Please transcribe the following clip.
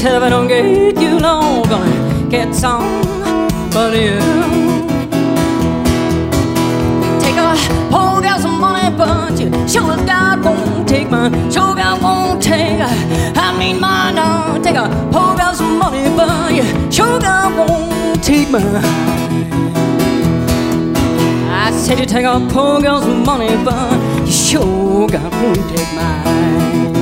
said if I don't get you long, gonna get some but you. Take a poor girl some money, but you sure God won't take mine. Sure God won't take, I mean mine. Don't take a poor girl some money, but you sure God won't take mine. I said you take a poor girl's money, but you sure God won't take mine.